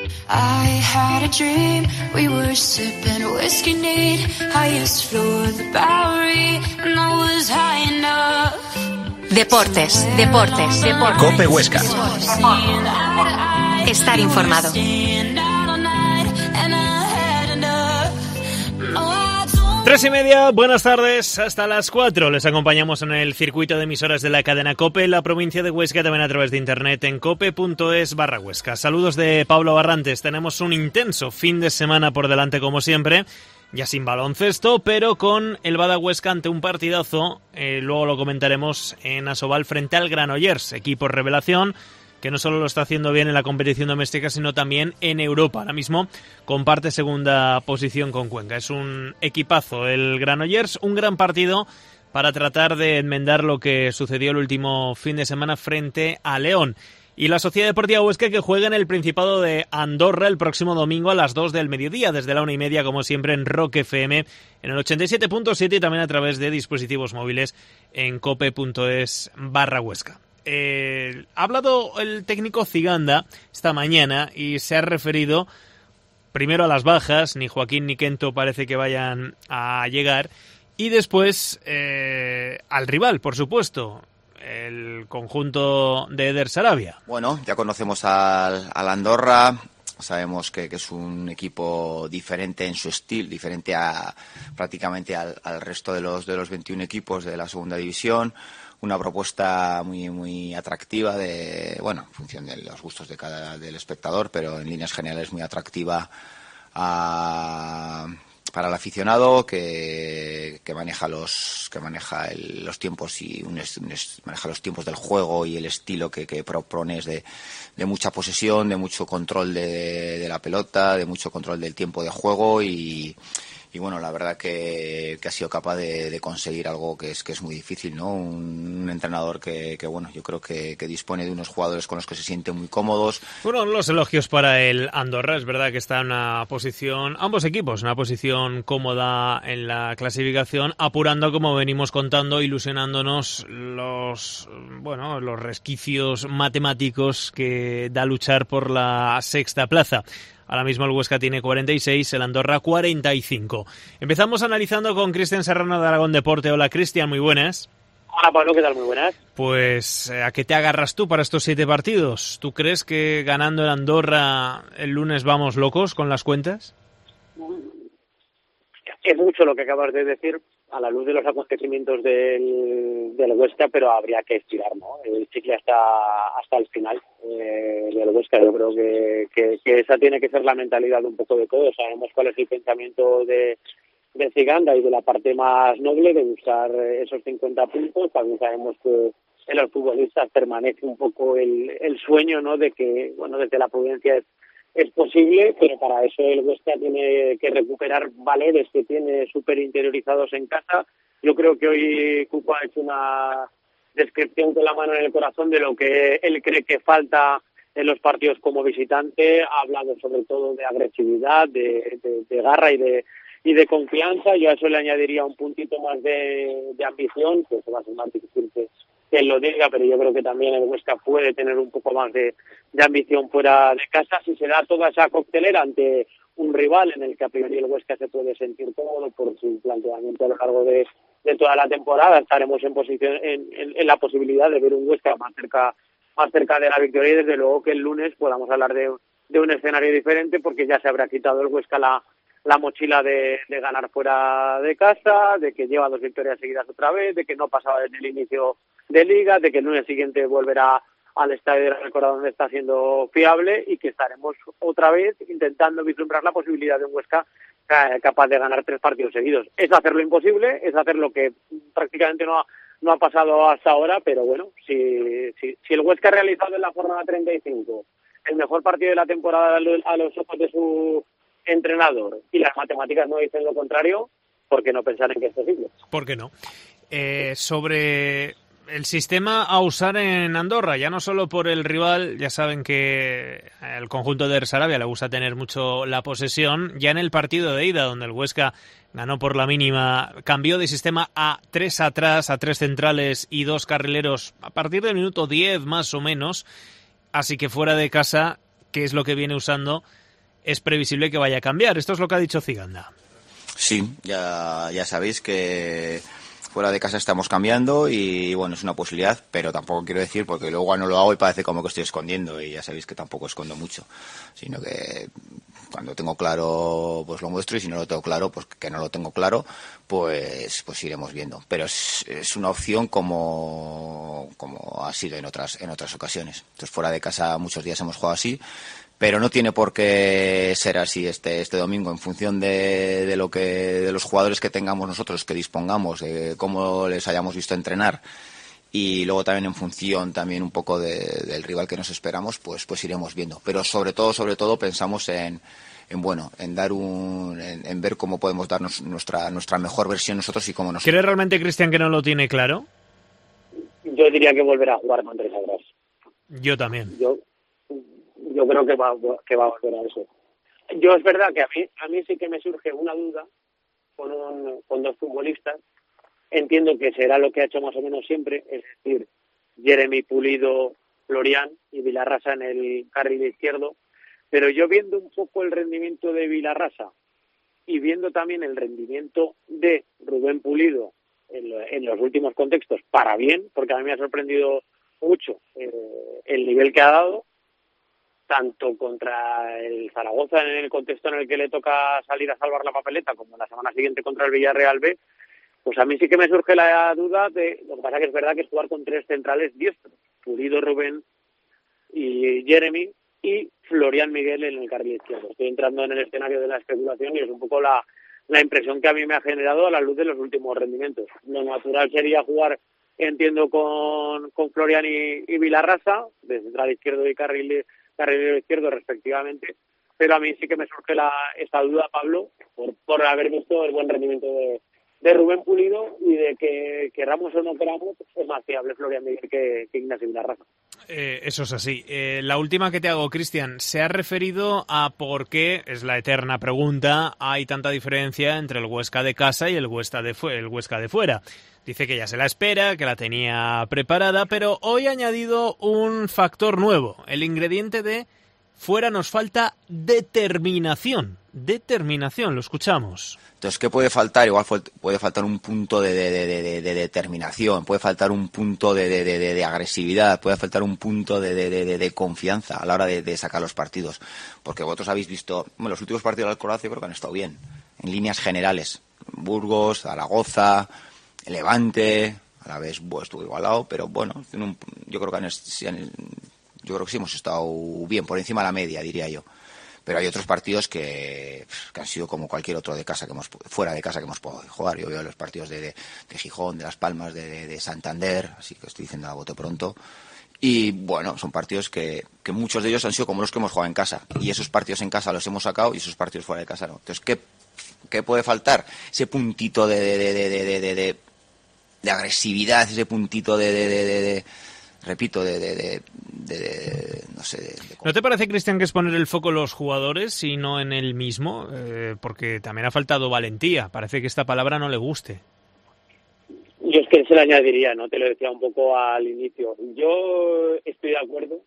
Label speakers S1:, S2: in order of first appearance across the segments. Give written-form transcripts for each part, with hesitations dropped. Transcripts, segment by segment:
S1: I had a dream, we were sipping whiskey neat, highest floor of the Bowery, and I was high enough.
S2: Deportes.
S3: COPE Huesca.
S2: Estar informado.
S4: 3:30, buenas tardes, hasta las 4. Les acompañamos en el circuito de emisoras de la cadena COPE en la provincia de Huesca, también a través de internet en cope.es/Huesca. Saludos de Pablo Barrantes. Tenemos un intenso fin de semana por delante como siempre, ya sin baloncesto, pero con el Bada Huesca ante un partidazo, luego lo comentaremos en Asobal frente al Granollers, equipo revelación, que no solo lo está haciendo bien en la competición doméstica, sino también en Europa. Ahora mismo comparte segunda posición con Cuenca. Es un equipazo el Granollers, un gran partido para tratar de enmendar lo que sucedió el último fin de semana frente a León. Y la Sociedad Deportiva Huesca, que juega en el Principado de Andorra el próximo domingo a las 2 del mediodía, desde la 1:30, como siempre, en Rock FM, en el 87.7 y también a través de dispositivos móviles en cope.es/Huesca. Ha hablado el técnico Ziganda esta mañana y se ha referido primero a las bajas. Ni Joaquín ni Kento parece que vayan a llegar, y después al rival, por supuesto, el conjunto de Eder Sarabia.
S5: Bueno, ya conocemos al Andorra. Sabemos que es un equipo diferente en su estilo, diferente prácticamente al resto de los 21 equipos de la segunda división. Una propuesta muy atractiva, en función de los gustos del espectador, pero en líneas generales muy atractiva para el aficionado que maneja los tiempos y maneja los tiempos del juego y el estilo que propones de mucha posesión, de mucho control de la pelota, de mucho control del tiempo de juego y bueno, la verdad que ha sido capaz de conseguir algo que es muy difícil, ¿no? Un entrenador que yo creo que dispone de unos jugadores con los que se sienten muy cómodos.
S4: Bueno, los elogios para el Andorra. Es verdad que está en una posición, ambos equipos, una posición cómoda en la clasificación, apurando, como venimos contando, ilusionándonos los resquicios matemáticos que da luchar por la sexta plaza. Ahora mismo el Huesca tiene 46, el Andorra 45. Empezamos analizando con Cristian Serrano de Aragón Deporte. Hola, Cristian, muy buenas.
S6: Hola, Pablo, ¿qué tal? Muy buenas.
S4: Pues, ¿a qué te agarras tú para estos 7 partidos? ¿Tú crees que ganando el Andorra el lunes vamos locos con las cuentas?
S6: Es mucho lo que acabas de decir a la luz de los acontecimientos del Huesca, pero habría que estirar, ¿no? El chicle hasta el final del Huesca. Yo creo que esa tiene que ser la mentalidad un poco de todos. Sabemos cuál es el pensamiento de Ziganda y de la parte más noble de buscar esos 50 puntos. También sabemos que en los futbolistas permanece un poco el sueño, ¿no? De que, desde la prudencia es posible, pero para eso el Huesca tiene que recuperar valores que tiene súper interiorizados en casa. Yo creo que hoy Cuco ha hecho una descripción con la mano en el corazón de lo que él cree que falta en los partidos como visitante. Ha hablado sobre todo de agresividad, de garra y de confianza. Yo a eso le añadiría un puntito más de ambición, que se va a ser más difícil que él lo diga, pero yo creo que también el Huesca puede tener un poco más de ambición fuera de casa. Si se da toda esa coctelera ante un rival en el que a priori el Huesca se puede sentir cómodo por su planteamiento a lo largo de toda la temporada, estaremos en la posibilidad de ver un Huesca más cerca de la victoria, y desde luego que el lunes podamos hablar de un escenario diferente, porque ya se habrá quitado el Huesca la mochila de ganar fuera de casa, de que lleva 2 victorias seguidas otra vez, de que no pasaba desde el inicio de Liga, de que el lunes siguiente volverá al estadio de la Récord, donde está siendo fiable, y que estaremos otra vez intentando vislumbrar la posibilidad de un Huesca capaz de ganar 3 partidos seguidos. Es hacer lo imposible, es hacer lo que prácticamente no ha pasado hasta ahora, pero bueno, si el Huesca ha realizado en la jornada 35 el mejor partido de la temporada a los ojos de su entrenador y las matemáticas no dicen lo contrario, ¿por qué no pensar en que es posible?
S4: ¿Por qué no? Sobre el sistema a usar en Andorra, ya no solo por el rival, ya saben que el conjunto de Eder Sarabia le gusta tener mucho la posesión. Ya en el partido de ida, donde el Huesca ganó por la mínima, cambió de sistema a 3 atrás, a 3 centrales y 2 carrileros a partir del minuto 10 más o menos, así que fuera de casa qué es lo que viene usando, es previsible que vaya a cambiar. Esto es lo que ha dicho Ziganda.
S5: Sí, ya sabéis que fuera de casa estamos cambiando y bueno, es una posibilidad, pero tampoco quiero decir, porque luego no lo hago y parece como que estoy escondiendo, y ya sabéis que tampoco escondo mucho, sino que cuando tengo claro pues lo muestro, y si no lo tengo claro, pues que no lo tengo claro, pues iremos viendo. Pero es una opción como ha sido en otras ocasiones. Entonces, fuera de casa muchos días hemos jugado así, pero no tiene por qué ser así este domingo, en función de los jugadores que tengamos nosotros, que dispongamos, de cómo les hayamos visto entrenar, y luego también en función también un poco del rival que nos esperamos, pues iremos viendo. Pero sobre todo pensamos en ver cómo podemos darnos nuestra mejor versión nosotros y cómo nos.
S4: ¿Cree realmente, Cristian, que no lo tiene claro?
S6: Yo diría que volverá a jugar con 3 atrás.
S4: Yo también.
S6: Yo creo que va a volver a eso. Yo es verdad que a mí sí que me surge una duda con 2 futbolistas. Entiendo que será lo que ha hecho más o menos siempre, es decir, Jeremy, Pulido, Florian y Vilarrasa en el carril izquierdo. Pero yo, viendo un poco el rendimiento de Vilarrasa y viendo también el rendimiento de Rubén Pulido en los últimos contextos, para bien, porque a mí me ha sorprendido mucho el nivel que ha dado, tanto contra el Zaragoza en el contexto en el que le toca salir a salvar la papeleta, como la semana siguiente contra el Villarreal B, pues a mí sí que me surge la duda de, lo que pasa que es verdad que es jugar con 3 centrales diestros, Pulido, Rubén y Jeremy, y Florian Miguel en el carril izquierdo. Estoy entrando en el escenario de la especulación y es un poco la impresión que a mí me ha generado a la luz de los últimos rendimientos. Lo natural sería jugar, entiendo, con Florian y Vilarrasa, de central izquierdo y carril izquierdo respectivamente, pero a mí sí que me surge esta duda, Pablo, por haber visto el buen rendimiento de Rubén Pulido, y de que queramos o no queramos, es más fiable Florian Miguel que Ignacio Vilarrasa.
S4: Eso es así. La última que te hago, Cristian, se ha referido a por qué, es la eterna pregunta, hay tanta diferencia entre el Huesca de casa y el Huesca de fuera. Dice que ya se la espera, que la tenía preparada, pero hoy ha añadido un factor nuevo, el ingrediente de fuera nos falta determinación. Determinación, lo escuchamos.
S5: Entonces, ¿qué puede faltar? Igual puede faltar un punto de determinación, puede faltar un punto de agresividad, puede faltar un punto de confianza a la hora de sacar los partidos. Porque vosotros habéis visto, los últimos partidos del Croacia creo que han estado bien, en líneas generales. Burgos, Zaragoza, Levante, a la vez estuvo igualado, pero bueno, yo creo que sí hemos estado bien, por encima de la media, diría yo. Pero hay otros partidos que han sido como cualquier otro fuera de casa que hemos podido jugar. Yo veo los partidos de Gijón, de Las Palmas, de Santander, así que estoy diciendo a bote pronto. Y bueno, son partidos que muchos de ellos han sido como los que hemos jugado en casa. Y esos partidos en casa los hemos sacado y esos partidos fuera de casa no. Entonces, ¿qué puede faltar? Ese puntito de agresividad, ese puntito repito, no sé.
S4: ¿No te parece, Cristian, que es poner el foco en los jugadores y no en él mismo? Porque también ha faltado valentía. Parece que esta palabra no le guste.
S6: Yo es que se le añadiría, ¿no? Te lo decía un poco al inicio. Yo estoy de acuerdo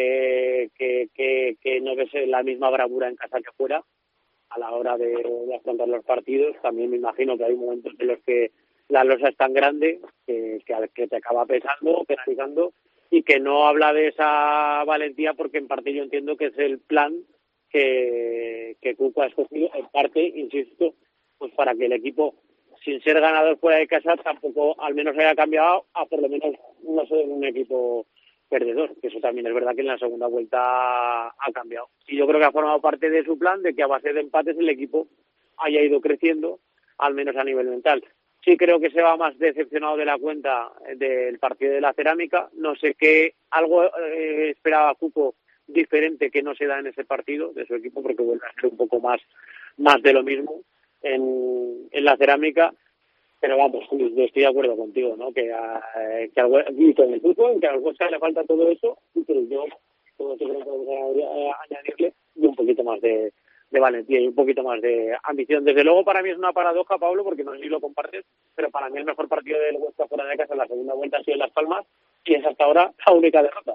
S6: que no ves la misma bravura en casa que fuera a la hora de afrontar los partidos. También me imagino que hay momentos en los que la losa es tan grande que te acaba pesando, penalizando, y que no habla de esa valentía, porque en parte yo entiendo que es el plan que Cuco ha escogido, en parte, insisto, pues para que el equipo, sin ser ganador fuera de casa, tampoco al menos haya cambiado a por lo menos no ser un equipo perdedor, que eso también es verdad que en la segunda vuelta ha cambiado. Y yo creo que ha formado parte de su plan, de que a base de empates el equipo haya ido creciendo, al menos a nivel mental. Sí creo que se va más decepcionado de la cuenta del partido de la Cerámica. No sé qué, algo esperaba Cuco diferente que no se da en ese partido de su equipo, porque vuelve a ser un poco más de lo mismo en la Cerámica. Pero vamos, yo estoy de acuerdo contigo, ¿no? Que con el fútbol, que al Huesca le falta todo eso, pero yo creo que podemos añadirle un poquito más de valentía y un poquito más de ambición. Desde luego, para mí es una paradoja, Pablo, porque no sé si lo compartes, pero para mí el mejor partido del Huesca fuera de casa en la segunda vuelta ha sido en Las Palmas, y es hasta ahora la única derrota.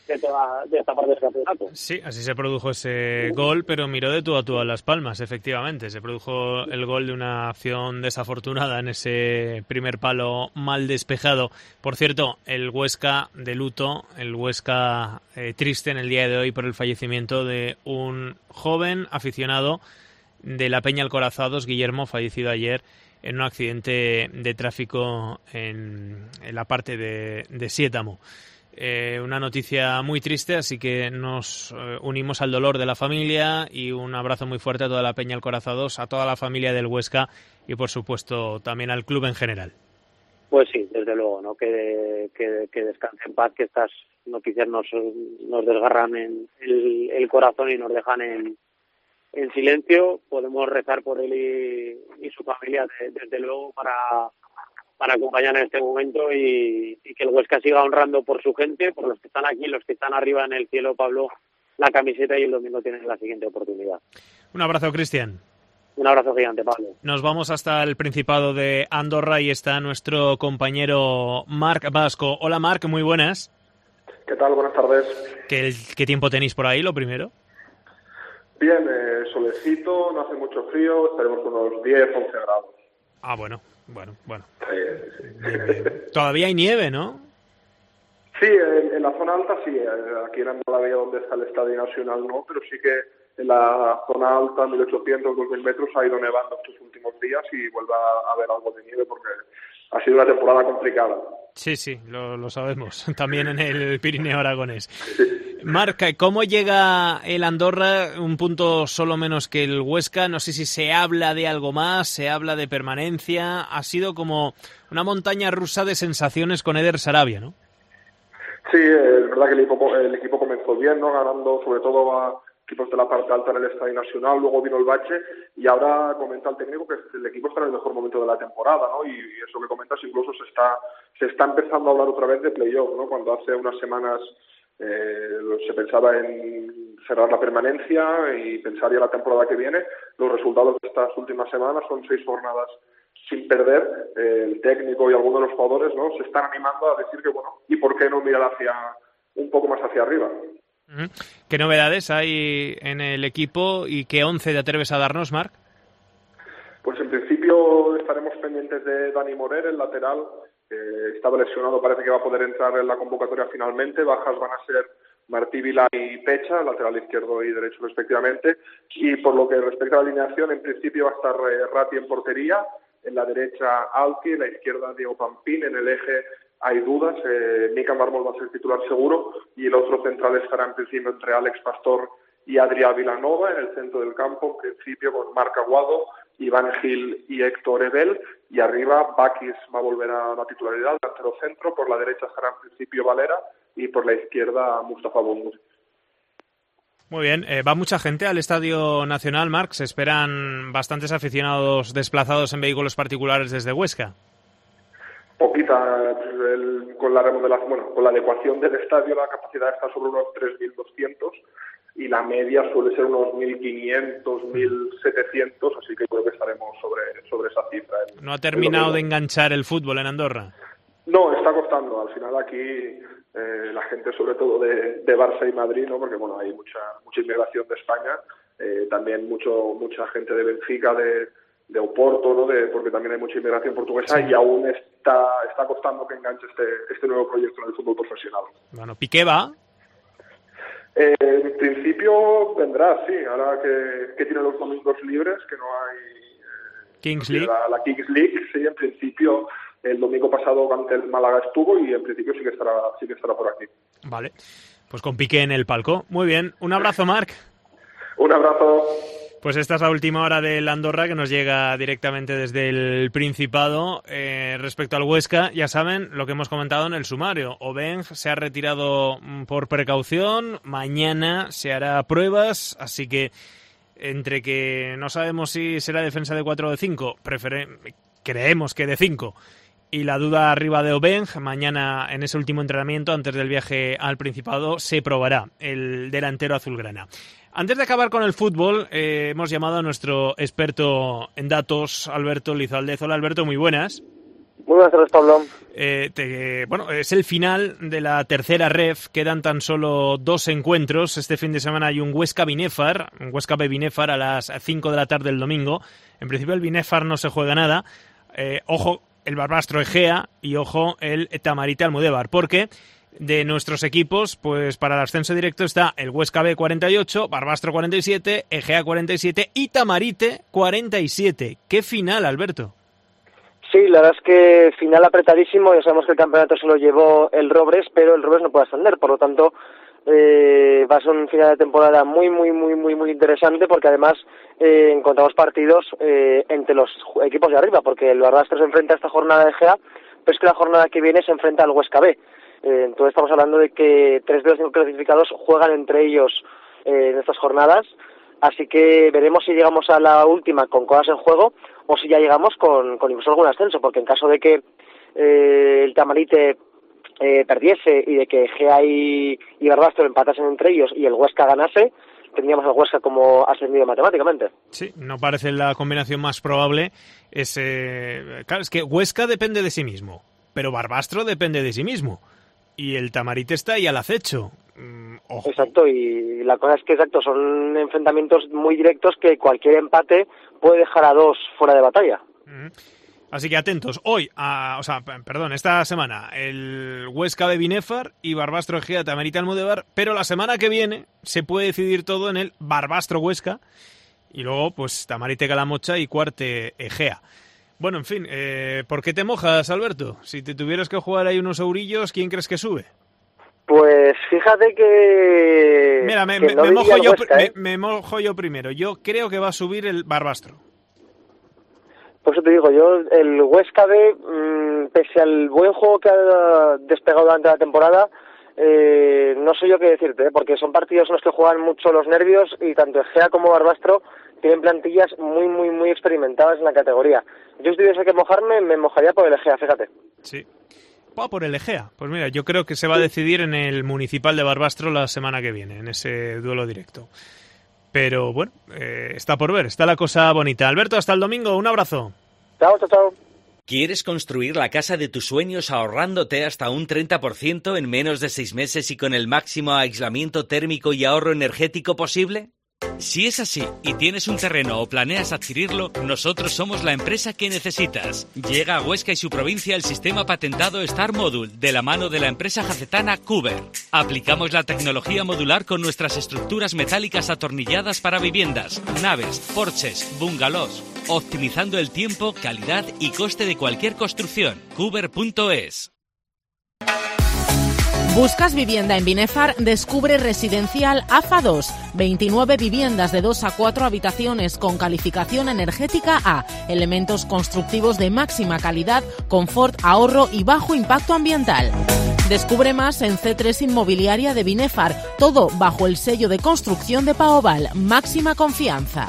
S6: de esta parte del campeonato.
S4: Sí, así se produjo ese gol, pero miró de tú a tú a Las Palmas, efectivamente. Se produjo el gol de una acción desafortunada en ese primer palo mal despejado. Por cierto, el Huesca de luto, el Huesca triste en el día de hoy por el fallecimiento de un joven aficionado de la Peña Alcorazados, Guillermo, fallecido ayer en un accidente de tráfico en la parte de Siétamo. Una noticia muy triste, así que nos unimos al dolor de la familia y un abrazo muy fuerte a toda la Peña Alcorazados, a toda la familia del Huesca y por supuesto también al club en general.
S6: Pues sí, desde luego, ¿no? Que descanse en paz, que estas noticias nos desgarran el corazón y nos dejan en silencio. Podemos rezar por él y su familia, desde luego, para acompañar en este momento y que el Huesca siga honrando por su gente, por los que están aquí, los que están arriba en el cielo, Pablo, la camiseta, y el domingo tienen la siguiente oportunidad.
S4: Un abrazo, Cristian.
S6: Un abrazo gigante, Pablo.
S4: Nos vamos hasta el Principado de Andorra y está nuestro compañero Marc Vasco. Hola, Marc, muy buenas.
S7: ¿Qué tal? Buenas tardes.
S4: ¿Qué tiempo tenéis por ahí, lo primero?
S7: Bien, solecito, no hace mucho frío, estaremos con unos 10, 11 grados.
S4: Ah, bueno.
S7: Sí.
S4: Bien. Todavía hay nieve, ¿no?
S7: Sí, en la zona alta sí, aquí en Andorra, donde está el Estadio Nacional, no, pero sí que en la zona alta, 1800, 2000 metros, ha ido nevando estos últimos días y vuelve a haber algo de nieve porque ha sido una temporada complicada.
S4: Sí, lo sabemos, también en el Pirineo aragonés. Marc, ¿cómo llega el Andorra? Un punto solo menos que el Huesca, no sé si se habla de algo más, se habla de permanencia, ha sido como una montaña rusa de sensaciones con Eder Sarabia, ¿no?
S7: Sí, es verdad que el equipo comenzó bien, ¿no? Ganando sobre todo a equipos de la parte alta en el Estadio Nacional, luego vino el bache y ahora comenta el técnico que el equipo está en el mejor momento de la temporada, ¿no? Y eso que comentas, incluso se está empezando a hablar otra vez de playoff, ¿no? Cuando hace unas semanas se pensaba en cerrar la permanencia y pensar ya la temporada que viene, los resultados de estas últimas semanas son 6 jornadas sin perder. El técnico y algunos de los jugadores, ¿no?, se están animando a decir que, bueno, ¿y por qué no mirar un poco más hacia arriba?
S4: ¿Qué novedades hay en el equipo y qué 11 te atreves a darnos, Marc?
S7: Pues en principio estaremos pendientes de Dani Morer, el lateral. Estaba lesionado, parece que va a poder entrar en la convocatoria finalmente. Bajas van a ser Martí Vila y Pecha, lateral izquierdo y derecho respectivamente. Y por lo que respecta a la alineación, en principio va a estar Ratti en portería, en la derecha Alti, en la izquierda Diego Pampín, en el eje hay dudas, Mika Mármol va a ser titular seguro y el otro central estará en principio entre Alex Pastor y Adrià Vilanova, en el centro del campo, en principio con Marc Aguado, Iván Gil y Héctor Ebel, y arriba Bakis va a volver a la titularidad, delantero centro, por la derecha estará en principio Valera y por la izquierda Mustafa Boumud.
S4: Muy bien, va mucha gente al Estadio Nacional, Marc, se esperan bastantes aficionados desplazados en vehículos particulares desde Huesca.
S7: Poquita, con la remodelación, con la adecuación del estadio la capacidad está sobre unos 3.200 y la media suele ser unos 1.500, 1.700, así que creo que estaremos sobre esa cifra.
S4: ¿No ha terminado de enganchar el fútbol en Andorra?
S7: No, está costando. Al final aquí la gente, sobre todo de Barça y Madrid, ¿no? Porque bueno, hay mucha inmigración de España, también mucha gente de Benfica, de Oporto, ¿no? Porque también hay mucha inmigración portuguesa, sí. Y aún está costando que enganche este nuevo proyecto en el fútbol profesional.
S4: Bueno, ¿Piqué va?
S7: En principio vendrá, sí. Ahora que tiene los domingos libres, que no hay
S4: Kings League.
S7: La Kings League, sí, en principio el domingo pasado ante el Málaga estuvo y en principio sí que estará por aquí.
S4: Vale, pues con Piqué en el palco. Muy bien, un abrazo, Marc.
S7: Un abrazo.
S4: Pues esta es la última hora del Andorra que nos llega directamente desde el Principado. Respecto al Huesca, ya saben lo que hemos comentado en el sumario. Obeng se ha retirado por precaución, mañana se hará pruebas, así que entre que no sabemos si será defensa de 4 o de 5, creemos que de 5, y la duda arriba de Obeng, mañana en ese último entrenamiento antes del viaje al Principado se probará el delantero azulgrana. Antes de acabar con el fútbol, hemos llamado a nuestro experto en datos, Alberto Lizaldez. Hola, Alberto, muy buenas.
S8: Muy buenas tardes, Pablo.
S4: Bueno, es el final de la tercera ref, quedan tan solo 2 encuentros. Este fin de semana hay un Huesca-Binefar, un Huesca B-Binefar a las 5 de la tarde del domingo. En principio el Binefar no se juega nada. Ojo el Barbastro Egea y ojo el Tamarite Almudévar, porque de nuestros equipos, pues para el ascenso directo está el Huesca B 48, Barbastro 47, Egea 47 y Tamarite 47. ¿Qué final, Alberto?
S8: Sí, la verdad es que final apretadísimo. Ya sabemos que el campeonato se lo llevó el Robres, pero el Robres no puede ascender, por lo tanto va a ser un final de temporada muy interesante, porque además encontramos partidos entre los equipos de arriba, porque el Barbastro se enfrenta a esta jornada de Egea, pero es que la jornada que viene se enfrenta al Huesca B. Entonces estamos hablando de que 3 de los 5 clasificados juegan entre ellos en estas jornadas, así que veremos si llegamos a la última con cosas en juego o si ya llegamos con incluso algún ascenso, porque en caso de que el Tamarite perdiese y de que Egea y Barbastro empatasen entre ellos y el Huesca ganase, tendríamos al Huesca como ascendido matemáticamente.
S4: Sí, no parece la combinación más probable. Claro, es que Huesca depende de sí mismo, pero Barbastro depende de sí mismo. Y el Tamarite está ahí al acecho. Ojo.
S8: Exacto, y la cosa es que son enfrentamientos muy directos que cualquier empate puede dejar a 2 fuera de batalla.
S4: Así que atentos. Hoy, esta semana, el Huesca B Binefar y Barbastro Egea Tamarite Almudévar, pero la semana que viene se puede decidir todo en el Barbastro Huesca y luego pues Tamarite Calamocha y Cuarte Egea. Bueno, en fin, ¿por qué te mojas, Alberto? Si te tuvieras que jugar ahí unos eurillos, ¿quién crees que sube?
S8: Pues fíjate que...
S4: Mira, me mojo yo primero. Yo creo que va a subir el Barbastro.
S8: Por eso te digo, yo el Huesca B, pese al buen juego que ha despegado durante la temporada, no sé yo qué decirte, porque son partidos en los que juegan mucho los nervios y tanto Egea como Barbastro tienen plantillas muy experimentadas en la categoría. Yo si tuviese que mojarme, me mojaría por el Egea, fíjate.
S4: Sí. Va por el Egea. Pues mira, yo creo que se va a decidir en el Municipal de Barbastro la semana que viene, en ese duelo directo. Pero bueno, está por ver, está la cosa bonita. Alberto, hasta el domingo, un abrazo.
S8: Chao.
S3: ¿Quieres construir la casa de tus sueños ahorrándote hasta un 30% en menos de 6 meses y con el máximo aislamiento térmico y ahorro energético posible? Si es así y tienes un terreno o planeas adquirirlo, nosotros somos la empresa que necesitas. Llega a Huesca y su provincia el sistema patentado Star Module de la mano de la empresa jacetana Cuber. Aplicamos la tecnología modular con nuestras estructuras metálicas atornilladas para viviendas, naves, porches, bungalows, optimizando el tiempo, calidad y coste de cualquier construcción. Cuber.es.
S2: ¿Buscas vivienda en Binefar? Descubre Residencial AFA 2. 29 viviendas de 2 a 4 habitaciones con calificación energética A. Elementos constructivos de máxima calidad, confort, ahorro y bajo impacto ambiental. Descubre más en C3 Inmobiliaria de Binefar. Todo bajo el sello de construcción de Paoval. Máxima confianza.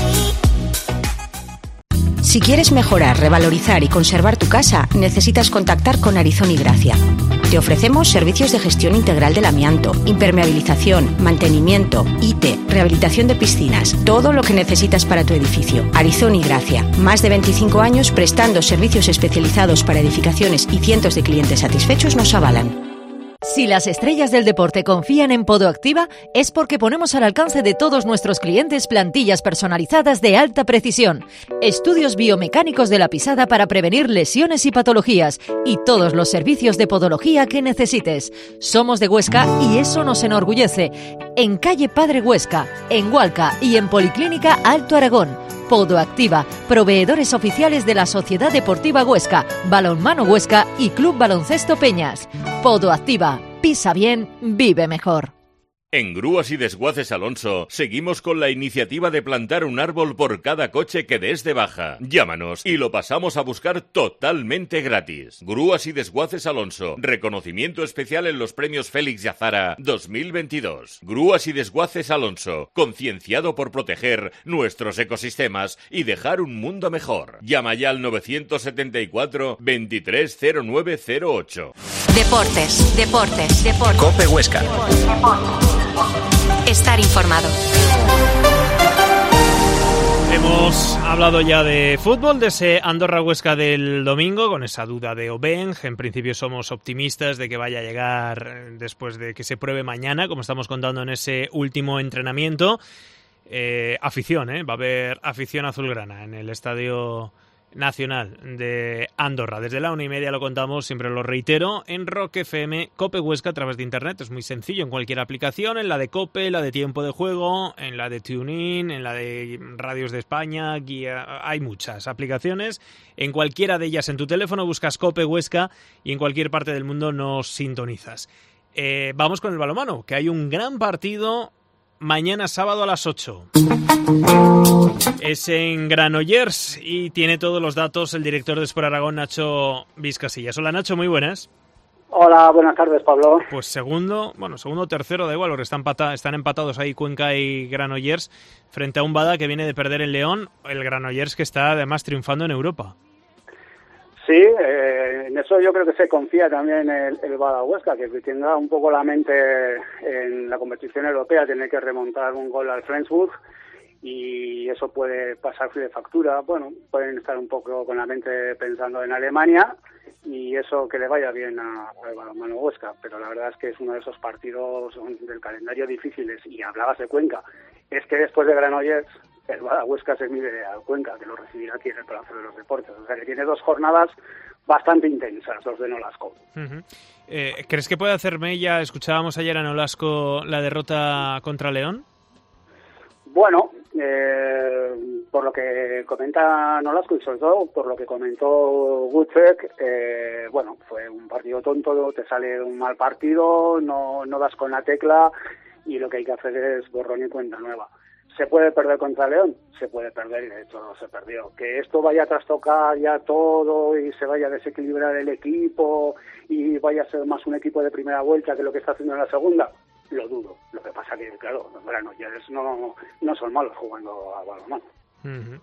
S9: Si quieres mejorar, revalorizar y conservar tu casa, necesitas contactar con Arizón y Gracia. Te ofrecemos servicios de gestión integral del amianto, impermeabilización, mantenimiento, IT, rehabilitación de piscinas, todo lo que necesitas para tu edificio. Arizón y Gracia, más de 25 años prestando servicios especializados para edificaciones y cientos de clientes satisfechos nos avalan.
S10: Si las estrellas del deporte confían en Podoactiva, es porque ponemos al alcance de todos nuestros clientes plantillas personalizadas de alta precisión, estudios biomecánicos de la pisada para prevenir lesiones y patologías, y todos los servicios de podología que necesites. Somos de Huesca y eso nos enorgullece. En calle Padre Huesca, en Hualca y en Policlínica Alto Aragón. Podoactiva, proveedores oficiales de la Sociedad Deportiva Huesca, Balonmano Huesca y Club Baloncesto Peñas. Podoactiva, pisa bien, vive mejor.
S11: En Grúas y Desguaces Alonso seguimos con la iniciativa de plantar un árbol por cada coche que des de baja. Llámanos y lo pasamos a buscar totalmente gratis. Grúas y Desguaces Alonso, reconocimiento especial en los premios Félix y Azara 2022. Grúas y Desguaces Alonso, concienciado por proteger nuestros ecosistemas y dejar un mundo mejor. Llama ya al 974 230908.
S2: Deportes.
S3: COPE Huesca.
S2: Estar informado.
S4: Hemos Ha hablado ya de fútbol, de ese Andorra-Huesca del domingo, con esa duda de Obeng. En principio somos optimistas de que vaya a llegar después de que se pruebe mañana, como estamos contando en ese último entrenamiento. Afición, va a haber afición azulgrana en el Estadio Nacional de Andorra. Desde la 1:30 lo contamos, siempre lo reitero, en Rock FM, Cope Huesca a través de internet. Es muy sencillo, en cualquier aplicación, en la de Cope, la de Tiempo de Juego, en la de TuneIn, en la de Radios de España, Guía, hay muchas aplicaciones. En cualquiera de ellas en tu teléfono buscas Cope Huesca y en cualquier parte del mundo nos sintonizas. Vamos con el balonmano, que hay un gran partido mañana sábado a las 8. Es en Granollers y tiene todos los datos el director de Sport Aragón, Nacho Vizcasillas. Hola Nacho, muy buenas.
S12: Hola, buenas tardes, Pablo.
S4: Pues segundo, tercero, da igual, porque están empatados ahí Cuenca y Granollers frente a un Bada que viene de perder en León, el Granollers que está además triunfando en Europa.
S12: Sí, en eso yo creo que se confía también el Bada Huesca, que tenga un poco la mente en la competición europea, tiene que remontar un gol al Flensburg y eso puede pasar de factura. Bueno, pueden estar un poco con la mente pensando en Alemania y eso que le vaya bien al balonmano Huesca, pero la verdad es que es uno de esos partidos del calendario difíciles. Y hablabas de Cuenca, es que después de Granollers el Bada Huesca se mide a Cuenca, que lo recibirá aquí en el Palacio de los Deportes, o sea que tiene 2 jornadas bastante intensas los de Nolasco.
S4: Uh-huh. ¿Crees que puede hacer mella? Escuchábamos ayer a Nolasco la derrota contra León.
S12: Bueno, por lo que comenta Nolasco y sobre todo por lo que comentó Gutzek, bueno, fue un partido tonto, te sale un mal partido, no das con la tecla y lo que hay que hacer es borrón y cuenta nueva. ¿Se puede perder contra León? Se puede perder y de hecho se perdió. ¿Que esto vaya a trastocar ya todo y se vaya a desequilibrar el equipo y vaya a ser más un equipo de primera vuelta que lo que está haciendo en la segunda? Lo dudo. Lo que pasa que, claro, los Granollers no son malos jugando a balonmano.
S4: Uh-huh.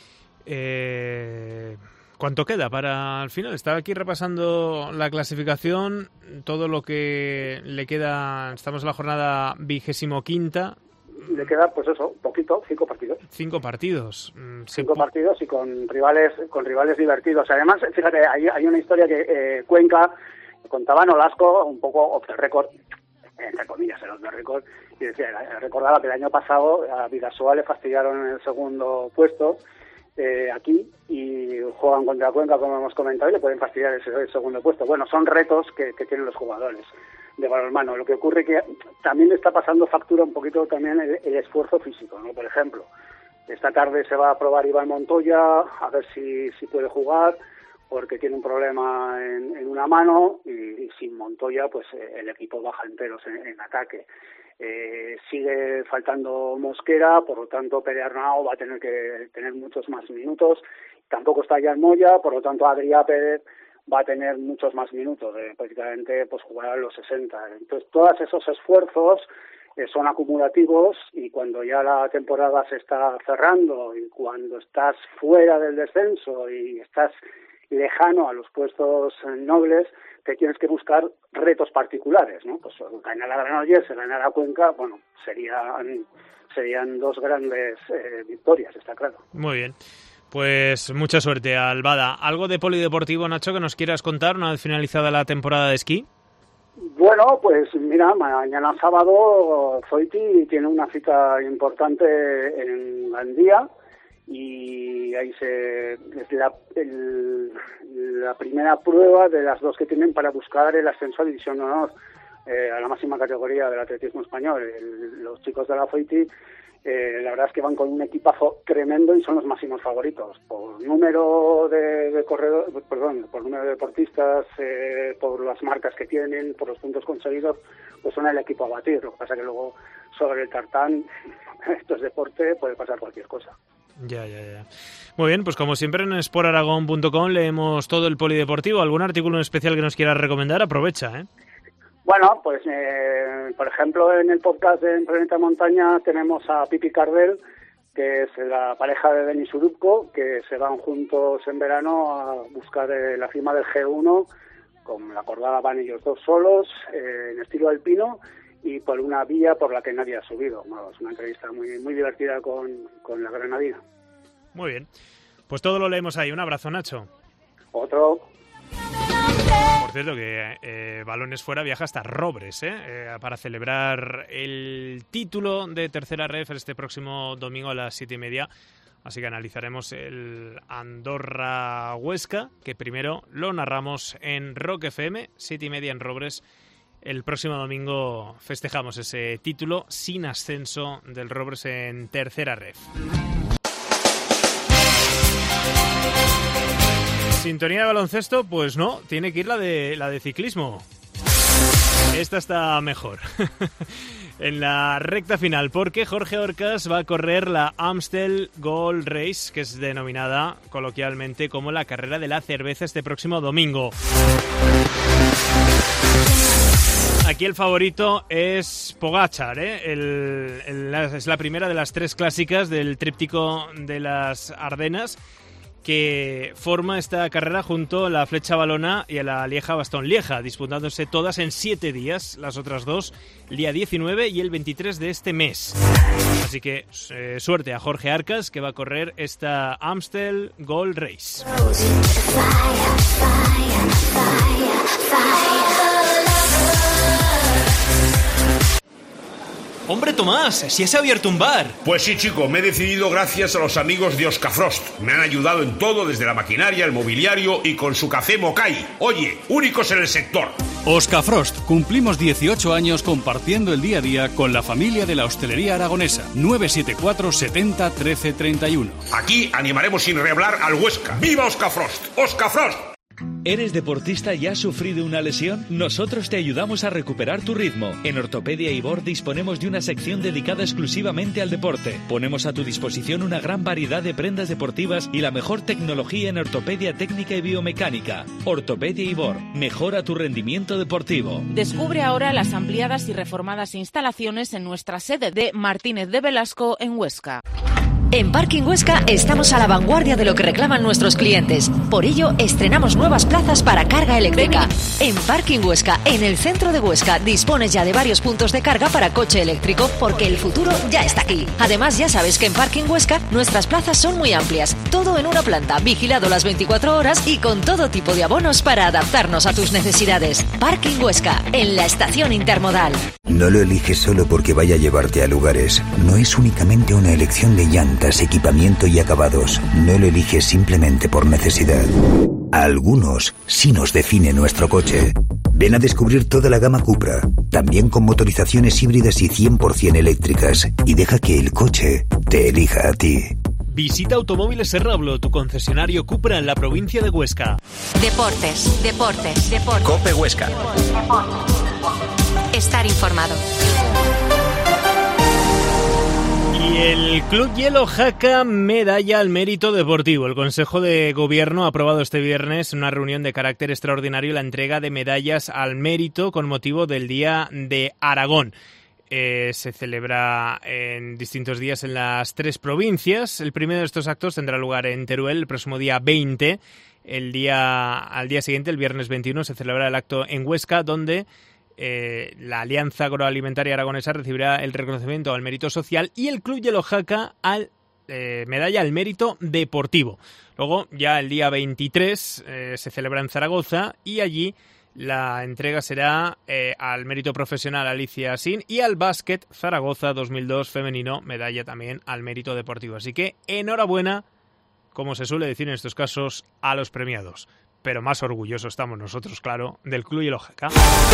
S4: ¿Cuánto queda para el final? Estaba aquí repasando la clasificación, todo lo que le queda. Estamos en la jornada 25ª.
S12: Le queda, pues eso, poquito, 5 partidos.
S4: 5 partidos.
S12: 5 partidos y con rivales divertidos. Además, fíjate, hay una historia que Cuenca contaba Nolasco, un poco off the record, entre comillas, el off the record, y decía, recordaba que el año pasado a Vidasoa le fastidiaron en el segundo puesto aquí y juegan contra Cuenca, como hemos comentado, y le pueden fastidiar ese segundo puesto. Bueno, son retos que tienen los jugadores de balonmano. Lo que ocurre que también le está pasando factura un poquito también el esfuerzo físico, ¿no? Por ejemplo, esta tarde se va a probar Iván Montoya, a ver si puede jugar, porque tiene un problema en una mano y sin Montoya pues el equipo baja enteros en ataque. Sigue faltando Mosquera, por lo tanto Pere Arnau va a tener que tener muchos más minutos. Tampoco está Jan Moya, por lo tanto Adrià Pérez va a tener muchos más minutos, prácticamente pues jugar a los 60. Entonces todos esos esfuerzos son acumulativos y cuando ya la temporada se está cerrando y cuando estás fuera del descenso y estás lejano a los puestos nobles, te tienes que buscar retos particulares, ¿no? Pues ganar a Granollers, ganar a Cuenca, bueno, serían 2 grandes victorias, está claro.
S4: Muy bien. Pues mucha suerte al Bada. ¿Algo de polideportivo, Nacho, que nos quieras contar una vez finalizada la temporada de esquí?
S12: Bueno, pues mira, mañana sábado Zoiti tiene una cita importante en Gandía y ahí es la primera prueba de las 2 que tienen para buscar el ascenso a División de Honor, a la máxima categoría del atletismo español. Los chicos de la Zoiti la verdad es que van con un equipazo tremendo y son los máximos favoritos por número de corredores, por número de deportistas, por las marcas que tienen, por los puntos conseguidos, pues son el equipo a batir. Lo que pasa que luego sobre el tartán, esto es deporte, puede pasar cualquier cosa.
S4: Ya. Muy bien, pues como siempre en sportaragón.com leemos todo el polideportivo. ¿Algún artículo en especial que nos quieras recomendar? Aprovecha, ¿eh?
S12: Bueno, pues por ejemplo en el podcast de Planeta Montaña tenemos a Pipi Cardel, que es la pareja de Denis Urubko, que se van juntos en verano a buscar la cima del G1, con la cordada van ellos 2 solos, en estilo alpino, y por una vía por la que nadie ha subido. Bueno, es una entrevista muy divertida con la granadina.
S4: Muy bien. Pues todo lo leemos ahí. Un abrazo, Nacho.
S12: Otro.
S4: Por cierto, que Balones Fuera viaja hasta Robres para celebrar el título de tercera ref este próximo domingo a las 7:30. Así que analizaremos el Andorra-Huesca, que primero lo narramos en Rock FM, 7:30 en Robres. El próximo domingo festejamos ese título sin ascenso del Robres en tercera ref. ¿Sintonía de baloncesto? Pues no, tiene que ir la de ciclismo. Esta está mejor. En la recta final, porque Jorge Orcas va a correr la Amstel Gold Race, que es denominada coloquialmente como la carrera de la cerveza este próximo domingo. Aquí el favorito es Pogačar, es la primera de las 3 clásicas del tríptico de las Ardenas, que forma esta carrera junto a la Flecha Valona y a la Lieja-Bastogne-Lieja, disputándose todas en 7 días, las otras 2 el día 19 y el 23 de este mes. Así que suerte a Jorge Arcas, que va a correr esta Amstel Gold Race.
S13: ¡Hombre, Tomás! ¡Si has abierto un bar!
S14: Pues sí, chico, me he decidido gracias a los amigos de Oscafrost. Me han ayudado en todo, desde la maquinaria, el mobiliario y con su café Mokai. Oye, únicos en el sector.
S15: Oscafrost, cumplimos 18 años compartiendo el día a día con la familia de la hostelería aragonesa. 974 70 13 31.
S14: Aquí animaremos sin rehablar al Huesca. ¡Viva Oscafrost! ¡Oscafrost!
S3: ¿Eres deportista y has sufrido una lesión? Nosotros te ayudamos a recuperar tu ritmo. En Ortopedia Ibor disponemos de una sección dedicada exclusivamente al deporte. Ponemos a tu disposición una gran variedad de prendas deportivas y la mejor tecnología en ortopedia técnica y biomecánica. Ortopedia Ibor, mejora tu rendimiento deportivo.
S2: Descubre ahora las ampliadas y reformadas instalaciones en nuestra sede de Martínez de Velasco en Huesca.
S10: En Parking Huesca estamos a la vanguardia de lo que reclaman nuestros clientes. Por ello, estrenamos nuevas plazas para carga eléctrica. En Parking Huesca, en el centro de Huesca, dispones ya de varios puntos de carga para coche eléctrico, porque el futuro ya está aquí. Además, ya sabes que en Parking Huesca nuestras plazas son muy amplias. Todo en una planta, vigilado las 24 horas y con todo tipo de abonos para adaptarnos a tus necesidades. Parking Huesca, en la estación intermodal.
S16: No lo eliges solo porque vaya a llevarte a lugares. No es únicamente una elección de llantas, equipamiento y acabados. No lo eliges simplemente por necesidad. A algunos sí nos define nuestro coche. Ven a descubrir toda la gama Cupra, también con motorizaciones híbridas y 100% eléctricas, y deja que el coche te elija a ti.
S4: Visita Automóviles Serrablo, tu concesionario Cupra en la provincia de Huesca.
S9: Deportes, deportes, deportes.
S13: Cope Huesca.
S9: Estar informado.
S4: Y el Club Hielo Jaca medalla al mérito deportivo. El Consejo de Gobierno ha aprobado este viernes en una reunión de carácter extraordinario la entrega de medallas al mérito con motivo del Día de Aragón. Se celebra en distintos días en las 3 provincias. El primero de estos actos tendrá lugar en Teruel el próximo día 20. Al día siguiente, el viernes 21, se celebrará el acto en Huesca, donde la Alianza Agroalimentaria Aragonesa recibirá el reconocimiento al mérito social y el Club Hielo Jaca medalla al mérito deportivo. Luego, ya el día 23, se celebra en Zaragoza y allí la entrega será al mérito profesional Alicia Sin y al básquet Zaragoza 2002 femenino, medalla también al mérito deportivo. Así que enhorabuena, como se suele decir en estos casos, a los premiados. Pero más orgullosos estamos nosotros, claro, del Club Hielo Jaca.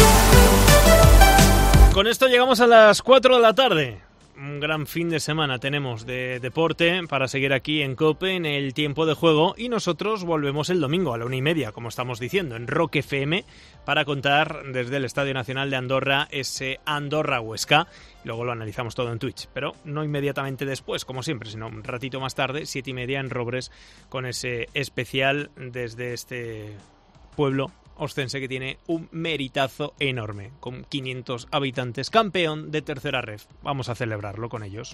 S4: Con esto llegamos a las 4 de la tarde. Un gran fin de semana tenemos de deporte para seguir aquí en COPE en el tiempo de juego, y nosotros volvemos el domingo a la 1:30, como estamos diciendo, en Rock FM, para contar desde el Estadio Nacional de Andorra ese Andorra-Huesca. Luego lo analizamos todo en Twitch, pero no inmediatamente después, como siempre, sino un ratito más tarde, 7:30 en Robres, con ese especial desde este pueblo ostense que tiene un meritazo enorme, con 500 habitantes, campeón de tercera ref. Vamos a celebrarlo con ellos.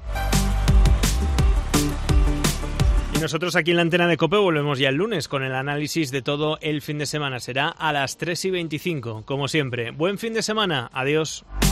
S4: Y nosotros aquí en la antena de COPE volvemos ya el lunes con el análisis de todo el fin de semana. Será a las 3:25, como siempre. Buen fin de semana. Adiós.